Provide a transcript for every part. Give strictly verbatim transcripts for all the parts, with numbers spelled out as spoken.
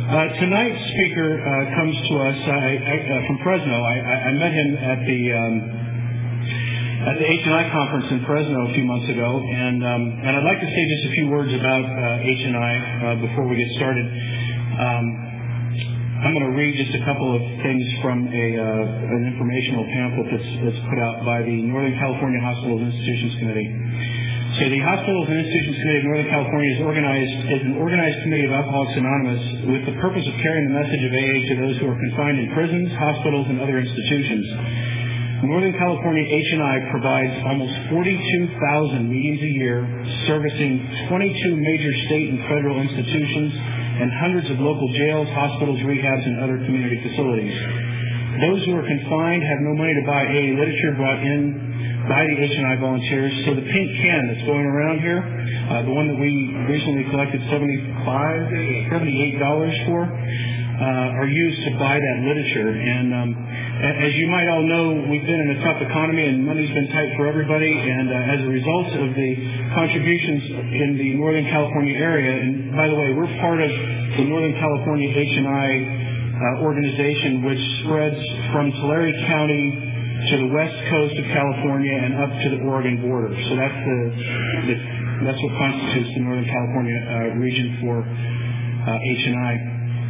Uh, tonight's speaker uh, comes to us I, I, uh, from Fresno. I, I met him at the um, at the H and I conference in Fresno a few months ago, and um, and I'd like to say just a few words about uh, H and I uh, before we get started. Um, I'm going to read just a couple of things from a uh, an informational pamphlet that's, that's put out by the Northern California Hospitals and Institutions Committee. So the Hospitals and Institutions Committee of Northern California is organized is an organized committee of Alcoholics Anonymous with the purpose of carrying the message of A A to those who are confined in prisons, hospitals, and other institutions. Northern California H and I provides almost forty-two thousand meetings a year, servicing twenty-two major state and federal institutions and hundreds of local jails, hospitals, rehabs, and other community facilities. Those who are confined have no money to buy A A literature brought in by the H and I volunteers. So the pink can that's going around here, uh, the one that we recently collected seventy-five dollars, seventy-eight dollars for, uh, are used to buy that literature. And um, as you might all know, we've been in a tough economy and money's been tight for everybody. And uh, as a result of the contributions in the Northern California area, and by the way, we're part of the Northern California H and I uh, organization, which spreads from Tulare County to the west coast of California and up to the Oregon border. So that's the, the that's what constitutes the Northern California uh, region for uh, H and I.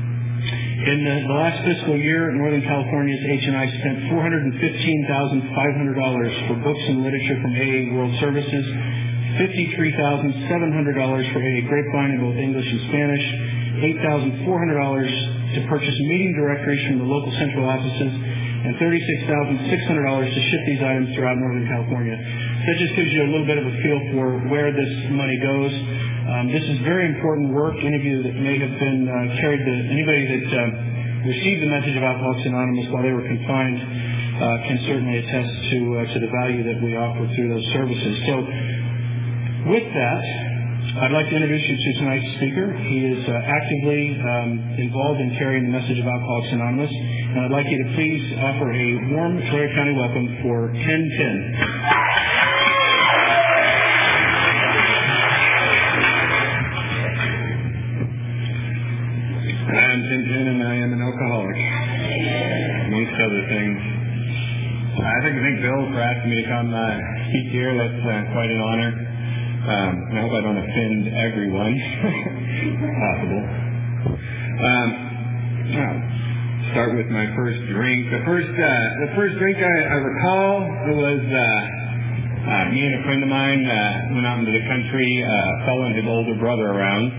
In the, the last fiscal year, Northern California's H and I spent four hundred fifteen thousand five hundred dollars for books and literature from A A World Services, fifty-three thousand seven hundred dollars for A A Grapevine in both English and Spanish, eight thousand four hundred dollars to purchase meeting directories from the local central offices, and thirty-six thousand six hundred dollars to ship these items throughout Northern California. That just gives you a little bit of a feel for where this money goes. Um, this is very important work. Any of you that may have been uh, carried the, anybody that uh, received the message of Alcoholics Anonymous while they were confined uh, can certainly attest to uh, to the value that we offer through those services. So with that, I'd like to introduce you to tonight's speaker. He is uh, actively um, involved in carrying the message of Alcoholics Anonymous, and I'd like you to please offer a warm Tulare County welcome for Ken Tin. I'm Ken Tin, and I am an alcoholic, amongst other things. I'd like to thank Bill for asking me to come uh, speak here. That's uh, quite an honor. Um, I hope I don't offend everyone. Possible. Um, I'll start with my first drink. The first, uh, the first drink I, I recall it was uh, uh, me and a friend of mine uh, went out into the country, uh, following his older brother around,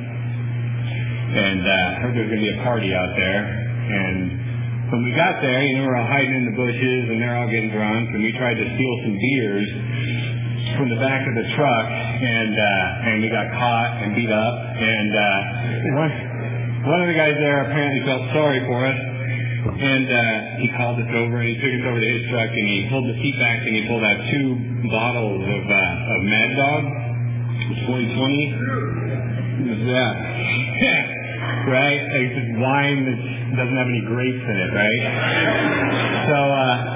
and uh, heard there was going to be a party out there. And when we got there, you know, we're all hiding in the bushes, and they're all getting drunk, and we tried to steal some beers from the back of the truck, and uh, and we got caught and beat up. And uh, one one of the guys there apparently felt sorry for us, and uh, he called us over and he took us over to his truck and he pulled the seat back and he pulled out two bottles of uh, of Mad Dog, twenty twenty. Yeah, right. It's just wine that doesn't have any grapes in it, right? So. Uh,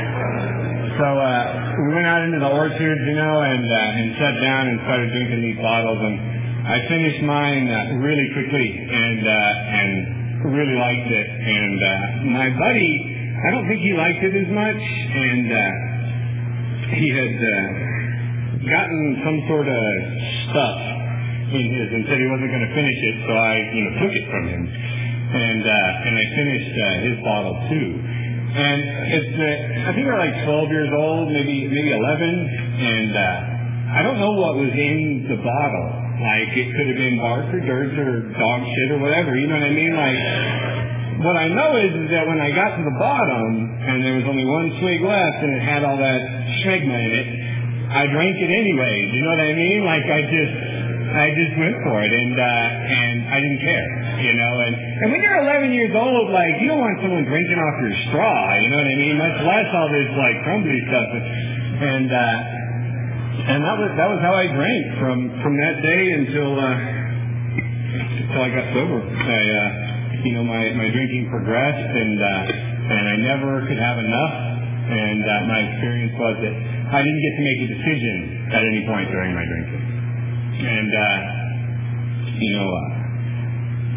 So uh, we went out into the orchards, you know, and uh, and sat down and started drinking these bottles. And I finished mine uh, really quickly and uh, and really liked it. And uh, my buddy, I don't think he liked it as much. And uh, he had uh, gotten some sort of stuff in his and said he wasn't going to finish it. So I, you know, took it from him, and uh, and I finished uh, his bottle too. And it's, uh, I think we're like twelve years old, maybe maybe eleven, and uh, I don't know what was in the bottle. Like, it could have been bark or dirt or dog shit or whatever, you know what I mean? Like, what I know is, is that when I got to the bottom, and there was only one swig left, and it had all that schmegma in it, I drank it anyway, do you know what I mean? Like, I just... I just went for it, and uh, and I didn't care, you know. And, and when you're eleven years old, like, you don't want someone drinking off your straw, you know what I mean? Much less all this like crumbly stuff. And uh, and that was that was how I drank from from that day until uh, until I got sober. I uh, you know my, my drinking progressed, and uh, and I never could have enough. And uh, my experience was that I didn't get to make a decision at any point during my drinking. And, uh, you know, uh,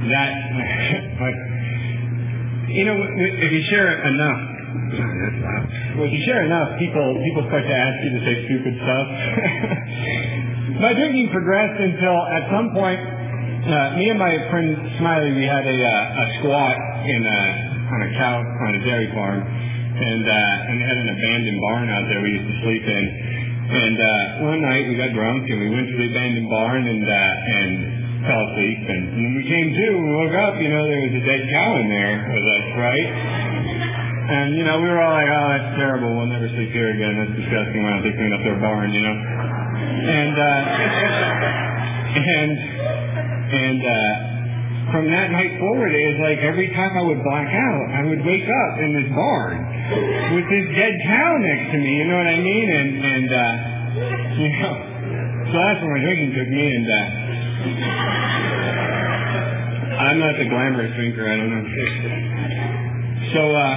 that, but, you know, if you share enough, well, if you share enough, people people start to ask you to say stupid stuff. My drinking progressed until at some point, uh, me and my friend Smiley, we had a, uh, a squat in a, on a cow on a dairy farm, and uh, and we had an abandoned barn out there we used to sleep in. And uh, one night we got drunk and we went to the abandoned barn and uh, and fell asleep. And when we came to, we woke up, you know, there was a dead cow in there with us, right? And, you know, we were all like, oh, that's terrible. We'll never sleep here again. That's disgusting. Why don't they clean up their barn, you know? And, uh, and, and, uh, from that night forward, it was like every time I would black out, I would wake up in this barn with this dead cow next to me, you know what I mean? And, and, uh, you know, so that's where my drinking took me, and, uh, I'm not the glamorous drinker, I don't know. So, uh,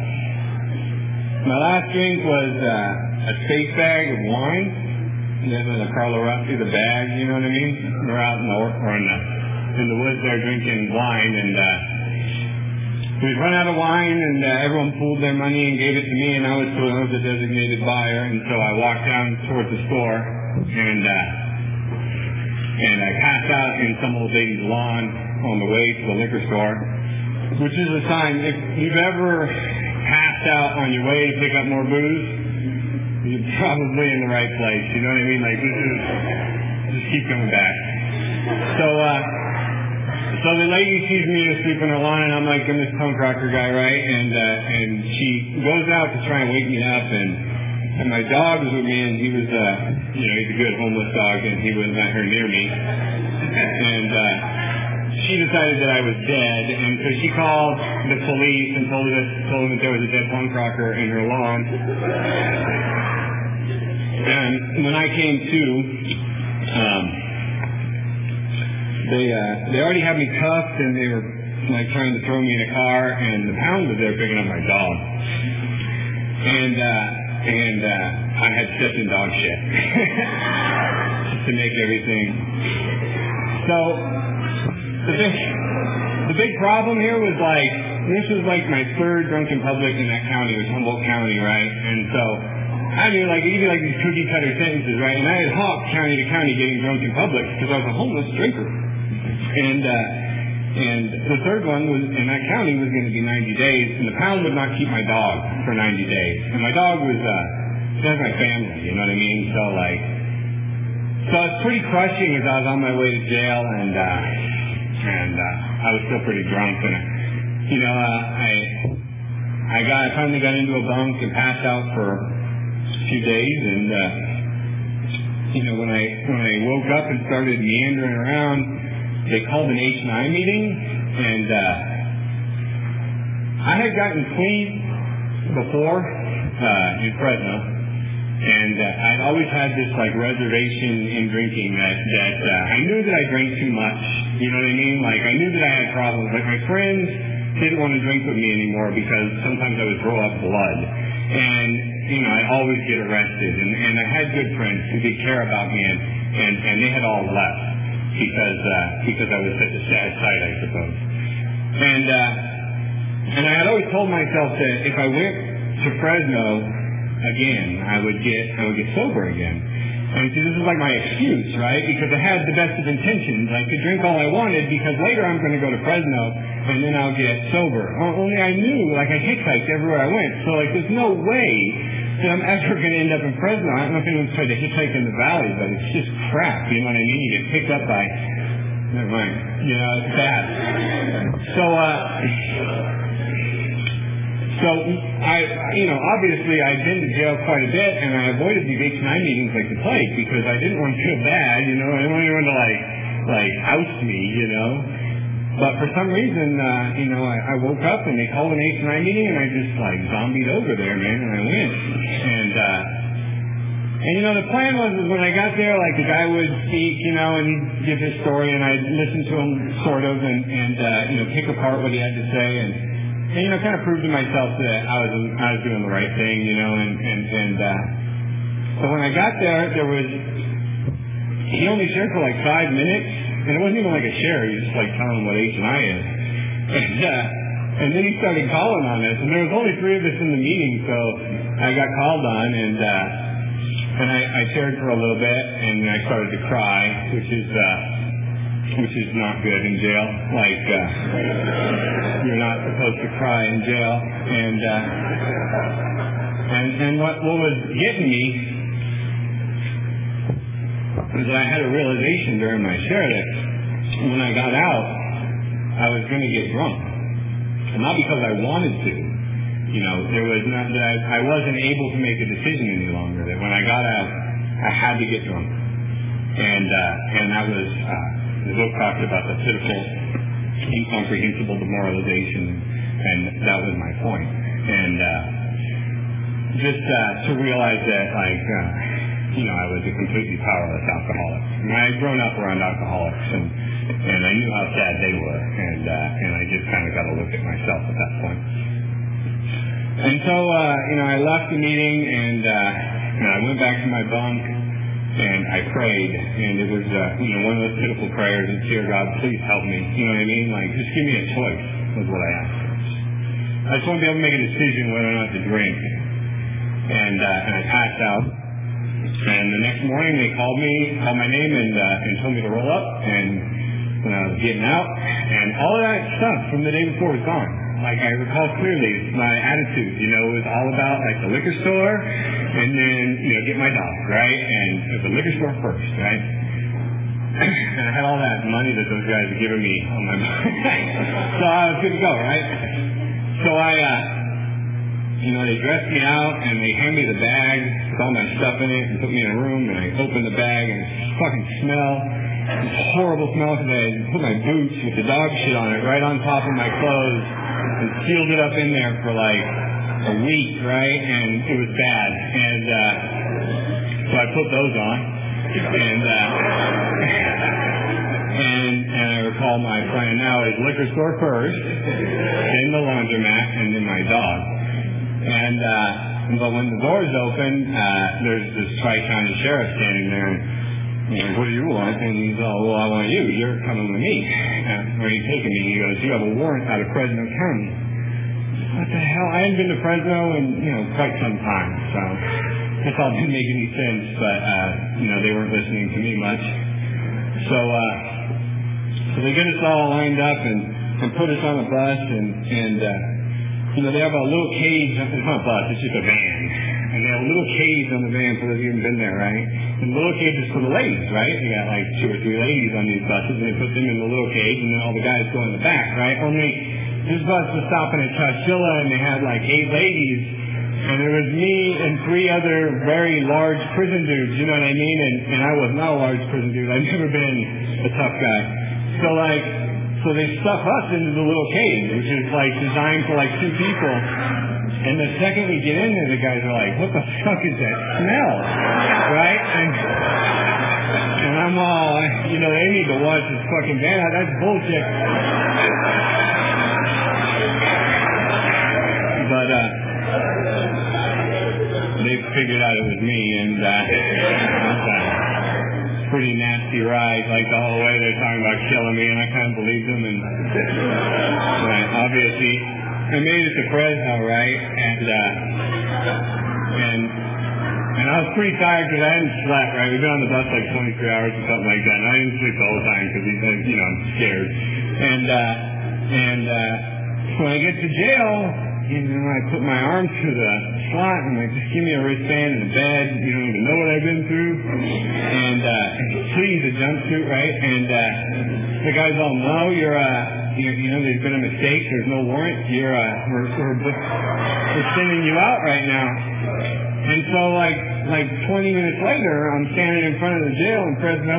my last drink was uh, a space bag of wine. And then the Carlo Rossi, the bag, you know what I mean? We're out in the, or in the, in the woods there drinking wine, and uh, we'd run out of wine, and uh, everyone pooled their money and gave it to me, and I was, I was the designated buyer, and so I walked down towards the store, and uh, and I passed out in some old lady's lawn on the way to the liquor store, which is a sign, if you've ever passed out on your way to pick up more booze, you're probably in the right place. You know what I mean? Like, this is, just keep coming back. So, uh, so the lady sees me asleep on her lawn, and I'm like, I'm this punk rocker guy, right? And, uh, and she goes out to try and wake me up, and, and my dog was with me, and he was, uh, you know, he's a good homeless dog, and he wouldn't let her near me. And, uh, she decided that I was dead, and so she called the police and told us, told them that there was a dead punk rocker in her lawn. And when I came to, um, they uh, they already had me cuffed, and they were like trying to throw me in a car, and the pound was there picking up my dog, and uh, and uh, I had stepped in dog shit just to make everything. So. The big, the big problem here was like, this was like my third drunk in public in that county, it was Humboldt County, right? And so, I mean, like, even like these cookie cutter sentences, right? And I had hopped county to county getting drunk in public because I was a homeless drinker. And, uh, and the third one was, in that county was going to be ninety days, and the pound would not keep my dog for ninety days. And my dog was, uh, that's my family, you know what I mean? So like, so it's pretty crushing as I was on my way to jail, and, uh, and uh, I was still pretty drunk, and you know, uh, I I got I finally got into a bunk and passed out for a few days, and uh, you know, when I when I woke up and started meandering around, they called an H and I meeting, and uh, I had gotten clean before uh, in Fresno. And uh, I'd always had this like reservation in drinking that that uh, I knew that I drank too much. You know what I mean? Like I knew that I had problems. Like my friends didn't want to drink with me anymore because sometimes I would throw up blood, and you know I always get arrested. And, and I had good friends who did care about me, and and, and they had all left because uh, because I was such a sad sight, I suppose. And uh, and I had always told myself that if I went to Fresno again, I would get I would get sober again. And see, this is like my excuse, right? Because I had the best of intentions. I could drink all I wanted because later I'm going to go to Fresno and then I'll get sober. Only I knew, like I hitchhiked everywhere I went. So like there's no way that I'm ever going to end up in Fresno. I don't know if anyone's tried to hitchhike in the valley, but it's just crap. You know what I mean? You get picked up by, never mind. You know, it's bad. So, uh... So, I, you know, obviously I'd been to jail quite a bit, and I avoided these H and I meetings like the plague because I didn't want to feel bad, you know. I didn't want anyone to, like, like, oust me, you know. But for some reason, uh, you know, I, I woke up and they called an H and I meeting, and I just, like, zombied over there, man, and I went. And, uh, and, you know, the plan was is when I got there, like, the guy would speak, you know, and he'd give his story, and I'd listen to him, sort of, and, and uh, you know, pick apart what he had to say, and And, you know, kind of proved to myself that I was I was doing the right thing, you know, and, and, and uh, so when I got there, there was, he only shared for like five minutes, And it wasn't even like a share. He was just like telling him what H and I is. And, uh, and then he started calling on us. And there was only three of us in the meeting, so I got called on. And uh, and I, I shared for a little bit, and I started to cry, which is uh, which is not good in jail. Like uh, you're not supposed to cry in jail. And uh, and and what what was getting me was that I had a realization during my share that when I got out, I was going to get drunk. And not because I wanted to. You know, there was not that I, I wasn't able to make a decision any longer. That when I got out, I had to get drunk. And uh, and that was, uh, the book talked about the pitiful, incomprehensible demoralization, and that was my point. And uh, just uh, to realize that, like, uh, you know, I was a completely powerless alcoholic. I mean, I had grown up around alcoholics, and and I knew how sad they were, and uh, and I just kind of got to look at myself at that point. And so, uh, you know, I left the meeting, and, uh, and I went back to my bunk, and I prayed, and it was, uh, you know, one of those pitiful prayers, and dear God, please help me. You know what I mean? Like, just give me a choice, was what I asked. I just want to be able to make a decision whether or not to drink. And uh, and I passed out. And the next morning they called me, called my name, and uh, and told me to roll up. And when I was getting out, and all of that stuff from the day before was gone. Like I recall clearly, my attitude, you know, was all about like the liquor store, and then you know get my dog, right, and the liquor store first, right. And I had all that money that those guys had given me on my so I was good to go, right. So I, uh, you know, they dressed me out and they handed me the bag with all my stuff in it and put me in a room, and I opened the bag and it fucking smell. This horrible smell because I put my boots with the dog shit on it right on top of my clothes and sealed it up in there for like a week, right? And it was bad. And uh, so I put those on. And uh, and and I recall my plan now is liquor store first, then the laundromat, and then my dog. And uh, but when the doors open, uh, there's this Tri-County sheriff standing there. And, And what do you want? And he's all, well, I want you. You're coming with me. Uh, where are you taking me? He goes, you have a warrant out of Fresno County. What the hell? I hadn't been to Fresno in, you know, quite some time. So this all didn't make any sense, but, uh, you know, they weren't listening to me much. So, uh, so they get us all lined up and, and put us on a bus, and, and, uh, you know, they have a little cage. It's not a bus, it's just a van. And they have a little cage on the van for those of you who've been there, right? And the little cage is for the ladies, right? They got like two or three ladies on these buses, and they put them in the little cage, and then all the guys go in the back, right? Only this bus was stopping at Chowchilla, and they had like eight ladies, and there was me and three other very large prison dudes, you know what I mean? And, and I was not a large prison dude. I've never been a tough guy. So like, so they stuff us into the little cage, which is like designed for like two people. And the second we get in there, the guys are like, what the fuck is that smell? Right? And, and I'm all, you know, they need to watch this fucking van out. That's bullshit. But, uh, they figured out it was me, and, uh, it was a pretty nasty ride. Like the whole way they're talking about killing me, and I kind of believed them, and, right, obviously, I made it to Fresno, right, and uh, and and I was pretty tired because I hadn't slept, right. We've been on the bus like twenty-three hours or something like that, and I didn't sleep the whole time because, you know, I'm scared. And uh, and uh, so when I get to jail, you know, I put my arm to the slot and like, just give me a wristband and a bed. You don't even know what I've been through. And uh, please, a jumpsuit, right? And uh, the guys all know you're uh. You, you know, there's been a mistake. There's no warrant. You're, uh, we're, we're, we're sending you out right now. And so, like, like twenty minutes later, I'm standing in front of the jail in Fresno,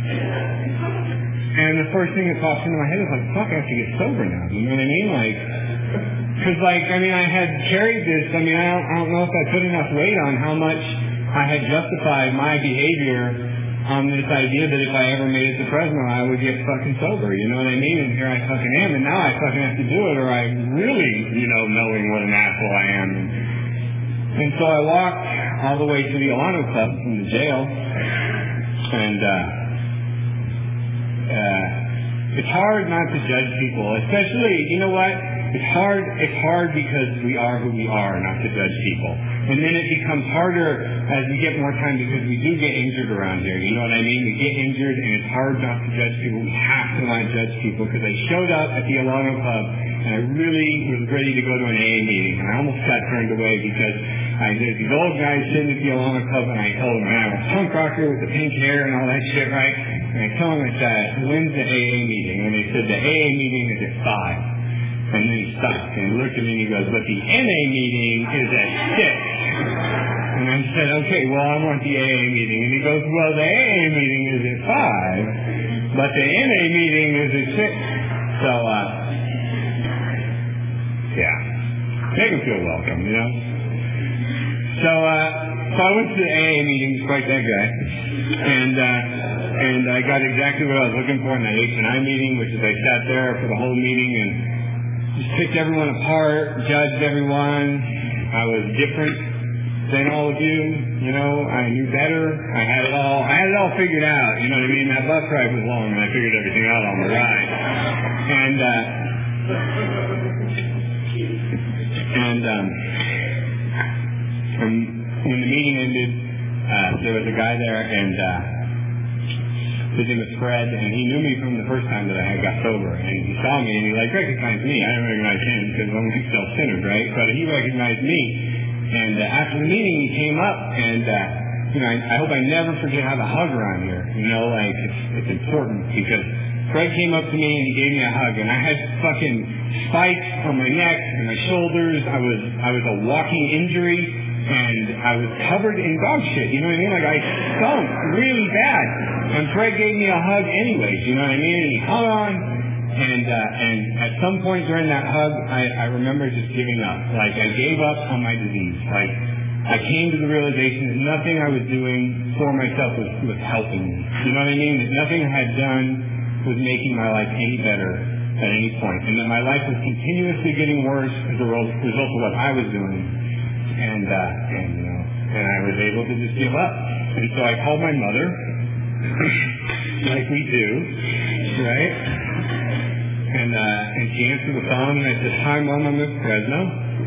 and the first thing that pops into my head is like, fuck, I have to get sober now. You know what I mean? Like, because, like, I mean, I had carried this. I mean, I don't, I don't know if I put enough weight on how much I had justified my behavior on this idea that if I ever made it to Fresno, I would get fucking sober, you know what I mean? And here I fucking am, and now I fucking have to do it, or I'm really, you know, knowing what an asshole I am. And, and so I walked all the way to the Alano Club from the jail, and uh, uh, it's hard not to judge people, especially, you know what? It's hard, it's hard because we are who we are, not to judge people. And then it becomes harder as we get more time because we do get injured around here. You know what I mean? We get injured and it's hard not to judge people. We have to not judge people because I showed up at the Alano Club and I really was ready to go to an A A meeting. And I almost got turned away because I, there's these old guys sitting at the Alano Club and I told them, man, I'm a punk rocker with the pink hair and all that shit, right? And I told them, I said, when's the A A meeting? And they said, the A A meeting is at five. And then he stopped and he looked at me and he goes, but the N A meeting is at six. And I said, okay, well, I want the A A meeting. And he goes, well, the A A meeting is at five, but the N A meeting is at six. So, uh, yeah, make him feel welcome, you know. So, uh, so I went to the A A meeting, despite that guy, and uh, and I got exactly what I was looking for in the H and I meeting, which is I sat there for the whole meeting and just picked everyone apart, judged everyone. I was different than all of you, you know. I knew better. I had it all. I had it all figured out. You know what I mean? That bus ride was long, and I figured everything out on the ride. And uh, and um, and when the meeting ended, uh, there was a guy there, and uh, his name was Fred, and he knew me from the first time that I had got sober. And he saw me, and he like recognized me. I didn't recognize him because I'm like self-centered, right? But he recognized me. And uh, after the meeting, he came up, and uh, you know, I, I hope I never forget how to hug around here. You know, like it's, it's important because Fred came up to me and he gave me a hug, and I had fucking spikes on my neck and my shoulders. I was I was a walking injury, and I was covered in dog shit. You know what I mean? Like I stunk really bad. And Fred gave me a hug anyways. You know what I mean? And he hung on. And uh, and at some point during that hug, I, I remember just giving up. Like I gave up on my disease. Like I came to the realization that nothing I was doing for myself was, was helping me. You know what I mean? That nothing I had done was making my life any better at any point. And that my life was continuously getting worse as a result of what I was doing. And uh, and you know, and I was able to just give up. And so I called my mother, like we do, right? And uh, and she answered the phone, and I said, hi, Mom, I'm at Fresno.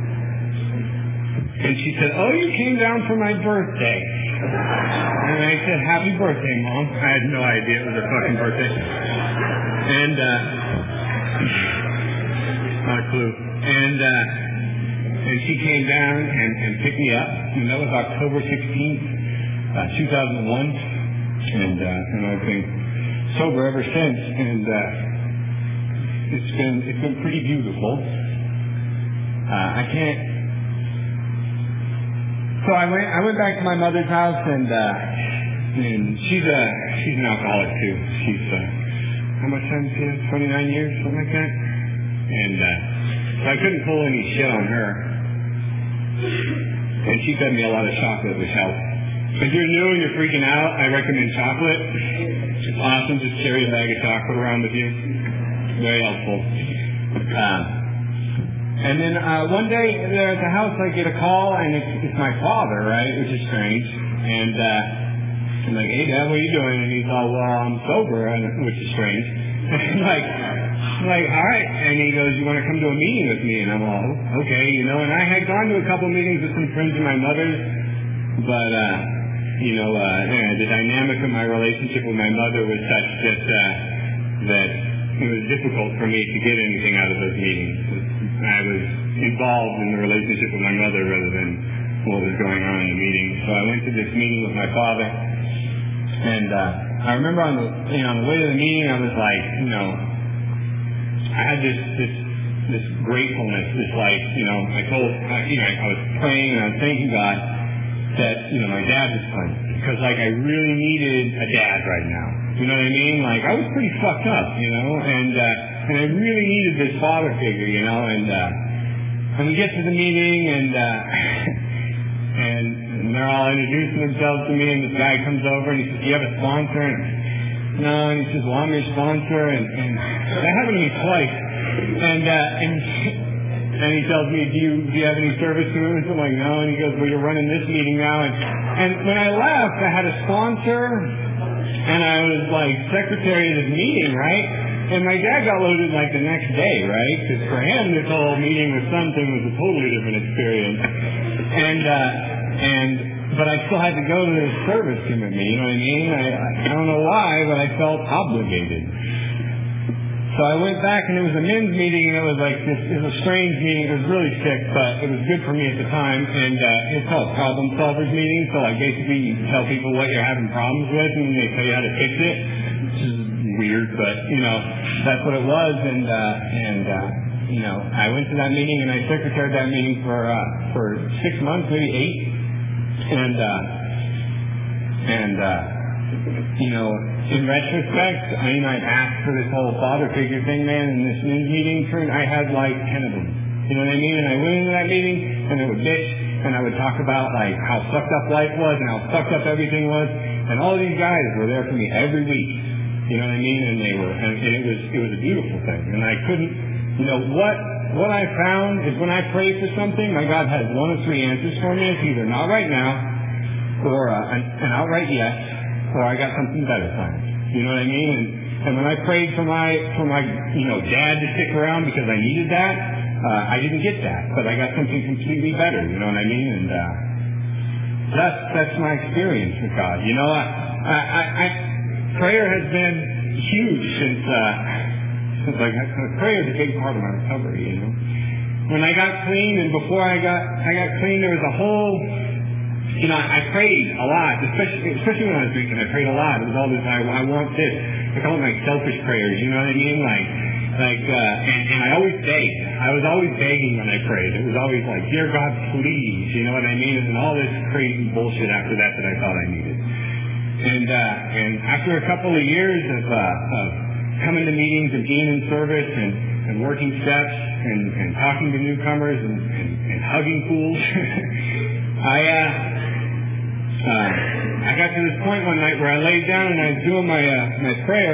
And she said, oh, you came down for my birthday. And I said, happy birthday, Mom. I had no idea it was her fucking birthday. And, uh, not a clue. And, uh, and she came down and, and picked me up. And that was October sixteenth, uh, two thousand one. And, uh, and I've been sober ever since. And, uh, It's been it's been pretty beautiful. Uh, I can't. So I went I went back to my mother's house, and uh, and she's a she's an alcoholic too. She's uh, how much time she has? twenty-nine years, something like that. And uh, so I couldn't pull any shit on her. And she fed me a lot of chocolate, which helped. If you're new and you're freaking out, I recommend chocolate. It's awesome. Just carry a bag of chocolate around with you. Very helpful. Uh, and then uh, one day there at the house I get a call, and it's, it's my father, right, which is strange. And uh, I'm like, hey, Dad, what are you doing? And he's all, well, I'm sober, which is strange. And like, I'm like, all right. And he goes, you want to come to a meeting with me? And I'm all, okay, you know. And I had gone to a couple meetings with some friends of my mother's, but, uh, you know, uh, the dynamic of my relationship with my mother was such that uh, that it was difficult for me to get anything out of those meetings. I was involved in the relationship with my mother rather than what was going on in the meeting. So I went to this meeting with my father, and uh, I remember on the you know on the way to the meeting, I was like, you know, I had this this this gratefulness, this like, you know, I told uh, you know I was praying and I was thanking God that you know my dad was fine, because like I really needed a dad right now. You know what I mean? Like, I was pretty fucked up, you know, and uh, and I really needed this father figure, you know, and uh, and we get to the meeting, and uh, and they're all introducing themselves to me, and this guy comes over, and he says, do you have a sponsor? And no, and he says, well, I'm your sponsor, and, and that happened to me twice, and uh, and and he tells me, do you do you have any service to him? And I'm like, no, and he goes, well, you're running this meeting now, and and when I left, I had a sponsor, and I was like secretary of this meeting, right? And my dad got loaded like the next day, right? Because for him, this whole meeting with son thing was a totally different experience. And, uh, and, but I still had to go to this service commitment, you know what I mean? I, I don't know why, but I felt obligated. So I went back, and it was a men's meeting, and it was like this, it was a strange meeting. It was really sick, but it was good for me at the time. And uh, it's called problem solvers meeting. So like basically you tell people what you're having problems with, and they tell you how to fix it, which is weird, but you know that's what it was. And uh, and uh, you know I went to that meeting, and I secretared that meeting for uh, for six months, maybe eight. And uh, and uh, you know. In retrospect, I mean, I'd asked for this whole father figure thing, man, in this men's meeting turn, I had like ten of them. You know what I mean? And I went into that meeting, and I would bitch, and I would talk about like how fucked up life was, and how fucked up everything was, and all these guys were there for me every week. You know what I mean? And they were, and, and it was, it was a beautiful thing. And I couldn't, you know, what, what I found is when I pray for something, my God has one of three answers for me. It's either not right now, or uh, an, an outright yes, or I got something better planned. You know what I mean? And, and when I prayed for my for my you know dad to stick around because I needed that, uh, I didn't get that, but I got something completely better. You know what I mean? And uh, that's that's my experience with God. You know, I, I, I prayer has been huge since uh, since like prayer is a big part of my recovery. You know, when I got clean and before I got I got clean, there was a whole. You know, I prayed a lot, especially especially when I was drinking. I prayed a lot. It was all this, I, I want this. I call it like selfish prayers, you know what I mean? Like, like, uh, and, and I always begged. I was always begging when I prayed. It was always like, dear God, please, you know what I mean? And all this crazy bullshit after that that I thought I needed. And, uh, and after a couple of years of, uh, of coming to meetings and being in service and, and working steps and, and talking to newcomers and, and, and hugging fools, I, uh, Uh, I got to this point one night where I laid down and I was doing my uh, my prayer,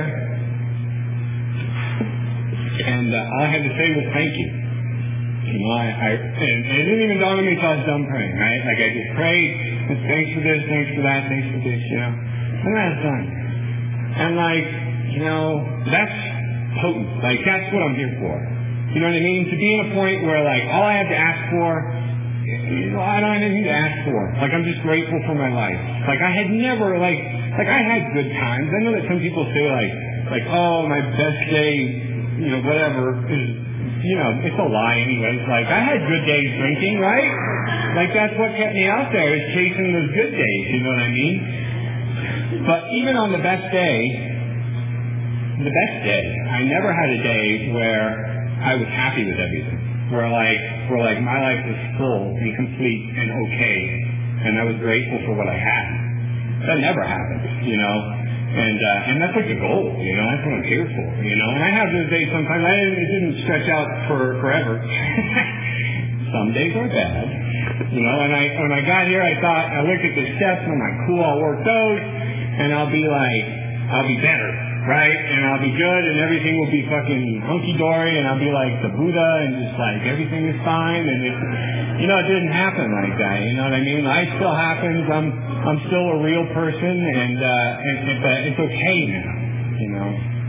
and uh, all I had to say was thank you. You know, I, I and, and it didn't even dawn on me until I was done praying, right? Like I just prayed, and thanks for this, thanks for that, thanks for this, you know, and I was done. And like, you know, that's potent. Like that's what I'm here for. You know what I mean? To be in a point where like all I have to ask for. You know, I don't have anything to ask for. Like, I'm just grateful for my life. Like, I had never, like, like, I had good times. I know that some people say, like, like, oh, my best day, you know, whatever, is, you know, it's a lie anyways. Like, I had good days drinking, right? Like, that's what kept me out there, is chasing those good days, you know what I mean? But even on the best day, the best day, I never had a day where I was happy with everything. Where like, where like my life was full and complete and okay, and I was grateful for what I had. That never happened, you know, and uh, and that's like the goal, you know. That's what I'm here for, you know. And I have those days sometimes. I didn't, it didn't stretch out for forever. Some days are bad, you know. And I when I got here, I thought I looked at the steps and I'm like, cool, I'll work those, and I'll be like, I'll be better. Right? And I'll be good and everything will be fucking hunky-dory and I'll be like the Buddha and just like everything is fine and it, you know, it didn't happen like that. You know what I mean? Life still happens. I'm, I'm still a real person and, uh, and, and but it's okay now, you know.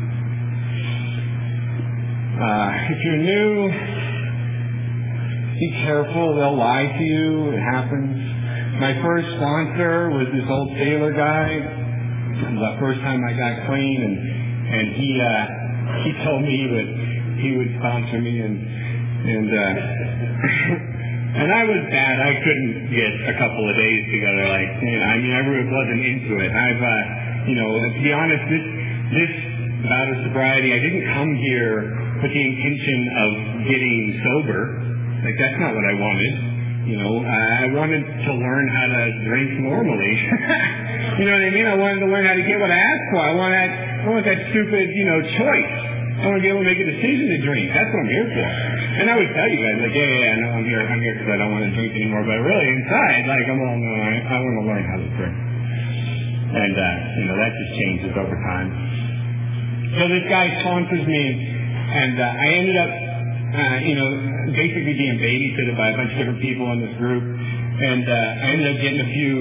Uh, if you're new, be careful. They'll lie to you. It happens. My first sponsor was this old sailor guy. The first time I got clean, and and he uh, he told me that he would sponsor me, and and uh, and I was bad. I couldn't get a couple of days together. Like, you know, I mean, I really wasn't into it. I've uh, you know, to be honest, this this bout of sobriety, I didn't come here with the intention of getting sober. Like that's not what I wanted. You know, I wanted to learn how to drink normally. You know what I mean? I wanted to learn how to get what I asked for. I want that, I want that stupid, you know, choice. I want to be able to make a decision to drink. That's what I'm here for. And I would tell you guys, like, yeah, yeah, yeah, I know I'm here. I'm here because I don't want to drink anymore. But really, inside, like, I'm all, no, I, I want to learn how to drink. And, uh, you know, that just changes over time. So this guy sponsors me, and uh, I ended up, uh, you know, basically being babysitted by a bunch of different people in this group. And uh, I ended up getting a few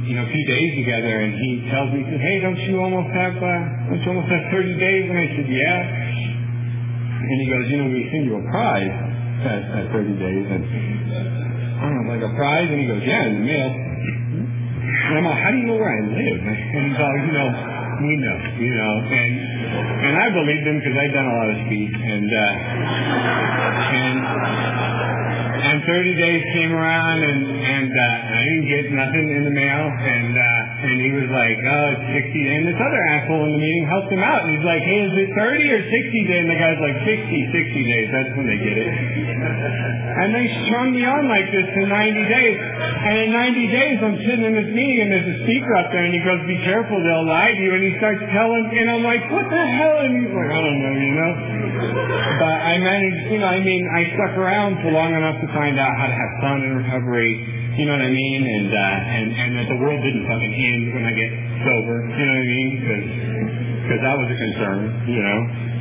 you know, a few days together, and he tells me, he says, hey, don't you almost have, uh, don't you almost have thirty days? And I said, yeah. And he goes, you know, we send you a prize at, at thirty days. And I was like, a prize? And he goes, yeah, in the mail. And I'm like, how do you know where I live? And he's all, you know, we know, you know. And and I believed him because I'd done a lot of speech. And, uh, and, and thirty days came around, and, and, uh, I didn't get nothing in the mail. And, uh, and he was like, oh, it's sixty. And this other asshole in the meeting helped him out. And he's like, hey, is it thirty or sixty days? And the guy's like, sixty, sixty days. That's when they get it. And they strung me on like this for ninety days. And in ninety days, I'm sitting in this meeting, and there's a speaker up there, and he goes, be careful, they'll lie to you. And he starts telling, and I'm like, what the hell? And he's like, I don't know, you know. But I managed, you know, I mean, I stuck around for long enough to find out how to have fun in recovery, you know what I mean? And, uh, and, and that the world didn't fucking end when I get sober, you know what I mean? Because, because that was a concern, you know.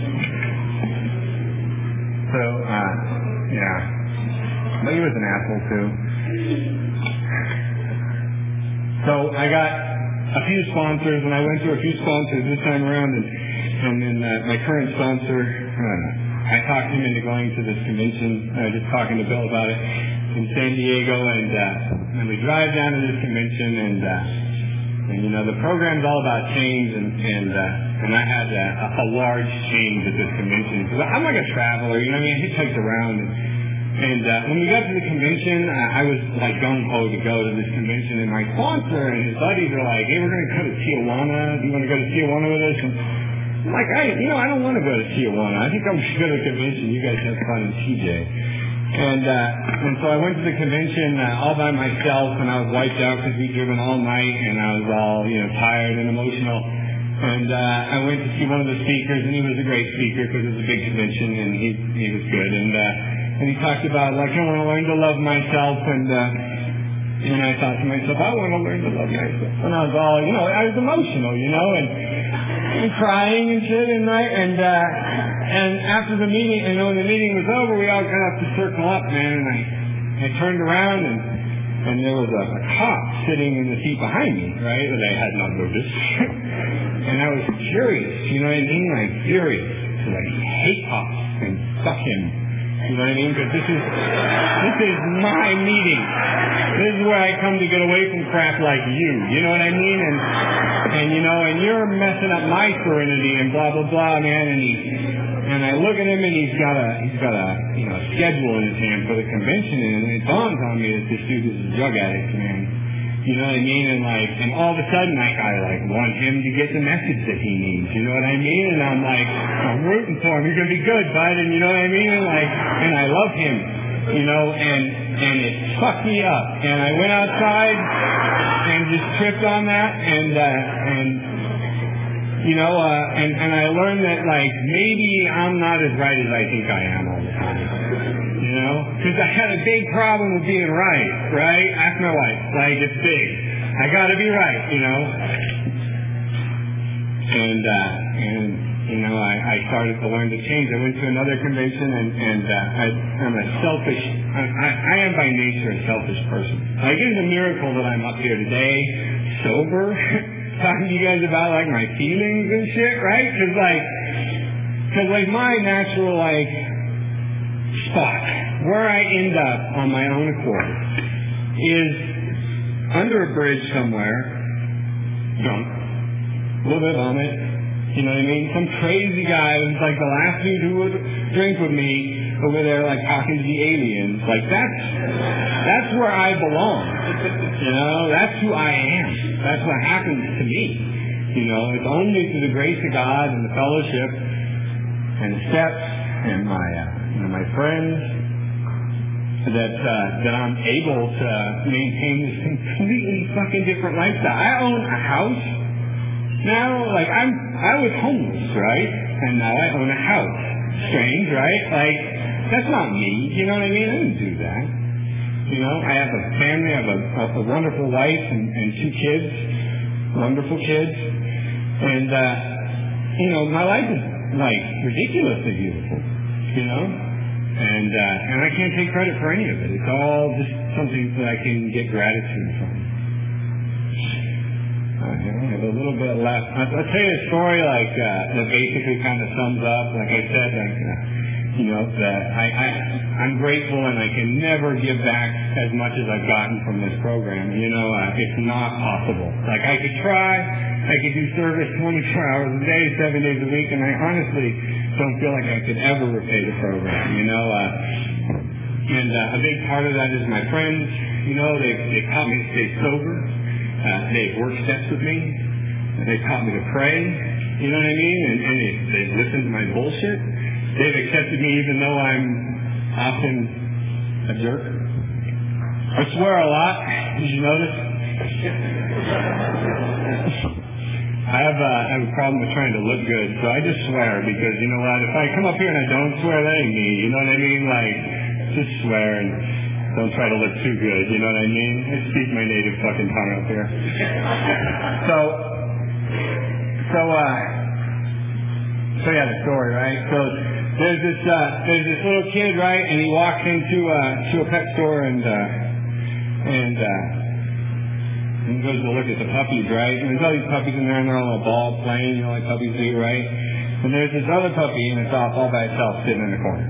So, uh, yeah. But he was an asshole too. So I got a few sponsors, and I went through a few sponsors this time around, and, and then uh, my current sponsor, uh, I talked him into going to this convention. I was just talking to Bill about it in San Diego, and uh, and we drive down to this convention, and uh, and you know the program's all about change, and and uh, and I had a, a large change at this convention because I'm like a traveler, you know what I mean? I hitchhiked around. And, And uh, when we got to the convention, uh, I was like gung-ho to go to this convention, and my sponsor and his buddies are like, hey, we're going to go to Tijuana. Do you want to go to Tijuana with us? And I'm like, I, you know, I don't want to go to Tijuana. I think I'm going to go to the convention. You guys have fun in T J. And uh, and so I went to the convention uh, all by myself, and I was wiped out because we'd driven all night, and I was all, you know, tired and emotional. And uh, I went to see one of the speakers, and he was a great speaker because it was a big convention, and he he was good. And uh, And he talked about, like, I want to learn to love myself, and uh, and I thought to myself, I want to learn to love myself. And I was all, you know, I was emotional, you know, and, and crying and shit, and I, and uh, and after the meeting, and when the meeting was over, we all got up to circle up, man, and I, I turned around, and and there was a, a cop sitting in the seat behind me, right, that I had not noticed. And I was furious, you know what I mean, like, furious, because I hate cops, and fuck him. You know what I mean? Because this is this is my meeting. This is where I come to get away from crap like you. You know what I mean? And and you know, and you're messing up my serenity and blah blah blah, man. And he and I look at him, and he's got a he's got a you know a schedule in his hand for the convention, and it dawns on me that this dude is a drug addict, man. You know what I mean? And like, and all of a sudden, like, I like want him to get the message that he needs. You know what I mean? And I'm like, I'm rooting for him. You're gonna be good, bud. And you know what I mean? And like, and I love him. You know, and and it fucked me up. And I went outside and just tripped on that, and uh, and you know, uh, and and I learned that like maybe I'm not as right as I think I am all the time. You know, because I had a big problem with being right, right? Ask my wife. Like, it's big. I got to be right, you know. And uh, and you know, I, I started to learn to change. I went to another convention, and and uh, I, I'm a selfish. I, I, I am by nature a selfish person. Like, it's a miracle that I'm up here today, sober, talking to you guys about like my feelings and shit, right? Because like, because like my natural like. spot where I end up on my own accord is under a bridge somewhere, drunk, a little bit of vomit, you know what I mean? Some crazy guy who's like the last dude who would drink with me over there, like talking to the aliens. Like that's that's where I belong. You know, that's who I am. That's what happens to me. You know, it's only through the grace of God and the fellowship and the steps and my. Uh, You know, my friends, that uh, that I'm able to maintain this completely fucking different lifestyle. I own a house now. Like I'm, I was homeless, right? And now I own a house. Strange, right? Like that's not me. You know what I mean? I didn't do that. You know, I have a family. I have a, a, a wonderful wife and, and two kids, wonderful kids, and uh, you know, my life is like ridiculously beautiful. You know, and uh, and I can't take credit for any of it. It's all just something that I can get gratitude from. I have a little bit left. I'll tell you a story like uh, that basically kind of sums up. Like I said, like uh, you know, that I, I I'm grateful and I can never give back as much as I've gotten from this program. You know, uh, it's not possible. Like I could try, I could do service twenty-four hours a day, seven days a week, and I honestly don't feel like I could ever repay the program. You know, uh, and uh, a big part of that is my friends. You know, they they taught me to stay sober. Uh, they've worked steps with me. They taught me to pray. You know what I mean? And, and they, they've listened to my bullshit. They've accepted me even though I'm often a jerk. I swear a lot. Did you notice? I have, uh, I have a problem with trying to look good, so I just swear because, you know what, if I come up here and I don't swear, that ain't me. You know what I mean? Like, just swear and don't try to look too good, you know what I mean? I speak my native fucking tongue up here. so, so, uh, so yeah, the story, right? So there's this, uh, there's this little kid, right? And he walks into, uh, to a pet store and, uh, and, uh, he goes to look at the puppies, right? And there's all these puppies in there and they're all on a ball playing, you know, like puppies do, right? And there's this other puppy and it's off all by itself sitting in the corner.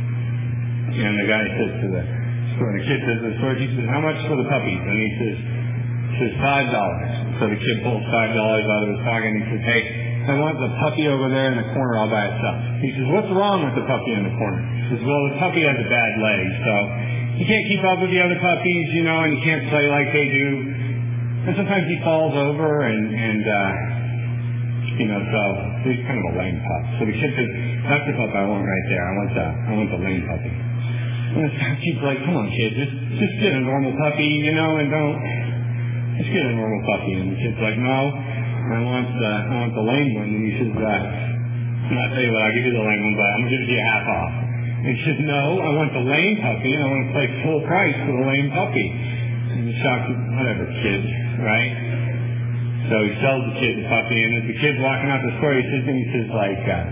And the guy says to the store, and the kid says to the store, he says, how much for the puppies? And he says, says five dollars. So the kid pulls five dollars out of his pocket and he says, hey, I want the puppy over there in the corner all by itself. He says, what's wrong with the puppy in the corner? He says, well, the puppy has a bad leg, so he can't keep up with the other puppies, you know, and he can't play like they do. And sometimes he falls over and, and uh, you know, so he's kind of a lame pup. So the kid says, that's the pup I want right there. I want the, I want the lame puppy. And the kid's like, come on, kid, just just get a normal puppy, you know, and don't just get a normal puppy. And the kid's like, no, I want the I want the lame one. And he says, uh, I'll tell you what, I'll give you the lame one, but I'm gonna give it to you half off. And he says, no, I want the lame puppy, and I want to pay full price for the lame puppy. And he's shocked, whatever, kid, right? So he sells the kid the puppy, and as the kid's walking out the store, he says, and he says, like. Uh,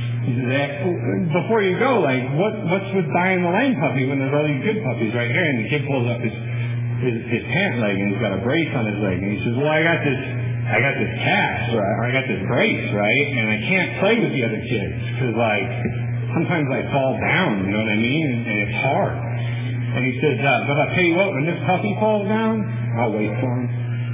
Before you go, like, what what's with buying the lame puppy when there's all these good puppies right here? And the kid pulls up his his, his pant leg and he's got a brace on his leg, and he says, well, I got this I got this cast, right? Or I got this brace, right? And I can't play with the other kids because, like, sometimes I fall down, you know what I mean? And, and it's hard. And he says, uh, but I'll tell you what, when this puppy falls down, I'll wait for him.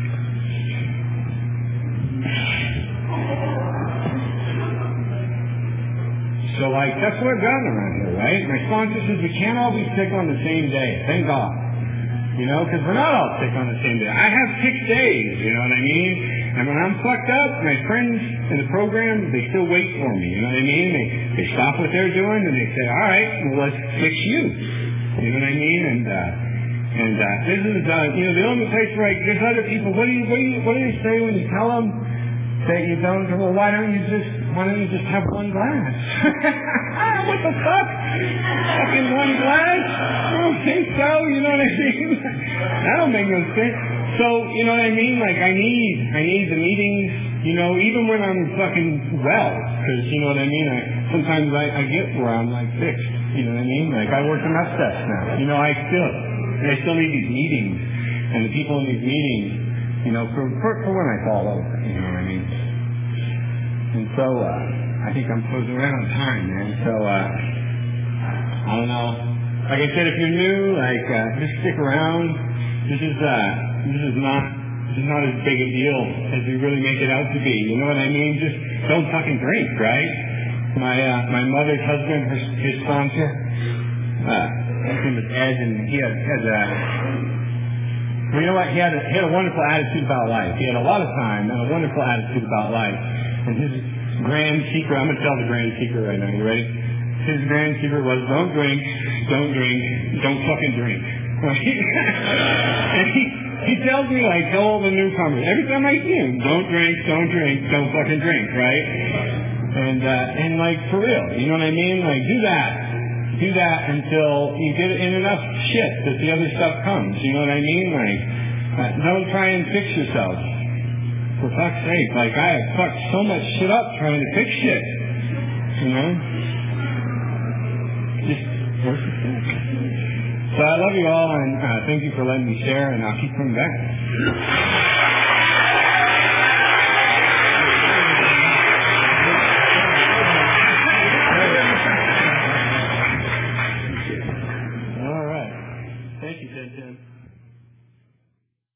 So, like, that's what I've gotten around here, right? My sponsor says we can't all be sick on the same day. Thank God. You know, because we're not all sick on the same day. I have six days, you know what I mean? And when I'm fucked up, my friends in the program, they still wait for me, you know what I mean? They, they stop what they're doing and they say, all right, well, let's fix you. You know what I mean? And, uh, and, uh, this is, uh, you know, the only place where I, there's other people, what do you, what do you, what do they say when you tell them that you don't, well, why don't you just, why don't you just have one glass? What the fuck? Fucking one glass? I don't think so, you know what I mean? That don't make no sense. So, you know what I mean? Like, I need, I need the meetings, you know, even when I'm fucking well, because, you know what I mean? I, sometimes I, I get where I'm, like, fixed, you know what I mean? Like, I work enough steps now. You know, I still, I still need these meetings, and the people in these meetings, you know, for, for, for when I fall over, you know what I mean? And so, uh, I think I'm closing right on time, man. So, uh, I don't know. Like I said, if you're new, like, uh, just stick around. This is, uh, this is not, this is not as big a deal as we really make it out to be. You know what I mean? Just don't fucking drink, right? My, uh, my mother's husband, her, his sponsor, uh, his name was Ed, and he had, had, uh, well, you know what? He had a, he had a wonderful attitude about life. He had a lot of time and a wonderful attitude about life. And his grand secret, I'm going to tell the grand secret right now. You ready? His grand secret was don't drink, don't drink, don't fucking drink. Right? And he, he tells me, like, tell all the newcomers, every time I see him, don't drink, don't drink, don't fucking drink, right? And, uh, and like, for real, you know what I mean? Like, do that. Do that until you get in enough shit that the other stuff comes. You know what I mean? Like, uh, don't try and fix yourself. For fuck's sake, like, I have fucked so much shit up trying to fix shit. You know? Just work it out. So I love you all, and uh, thank you for letting me share, and I'll keep coming back. sent in.